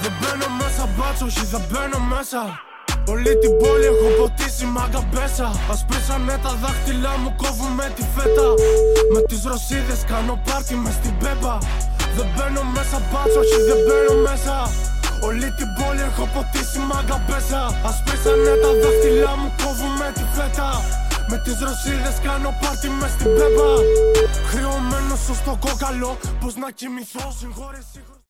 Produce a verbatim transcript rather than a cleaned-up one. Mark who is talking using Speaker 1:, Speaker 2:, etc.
Speaker 1: Δεν μπαίνω μέσα μπάτσο, όχι δεν μπαίνω μέσα. Όλη την πόλη έχω ποτίσει μάγκα μπέσα. Ασπρίσανε τα δάχτυλά μου, κόβουμε τη φέτα. Με τις ρωσίδες κάνω πάρτι μες στην πέμπα. Δεν μπαίνω μέσα μπάτσο, όχι δεν μπαίνω μέσα. Όλη την πόλη έχω ποτίσει μάγκα μπέσα. Ασπρίσανε τα δάχτυλά μου, κόβουμε τη φέτα. Με τις ρωσίδες κάνω πάρτι μες στην πέμπα. Χρεωμένος στο κόκαλο, πως να κοιμηθώ, συγχώρεσαι.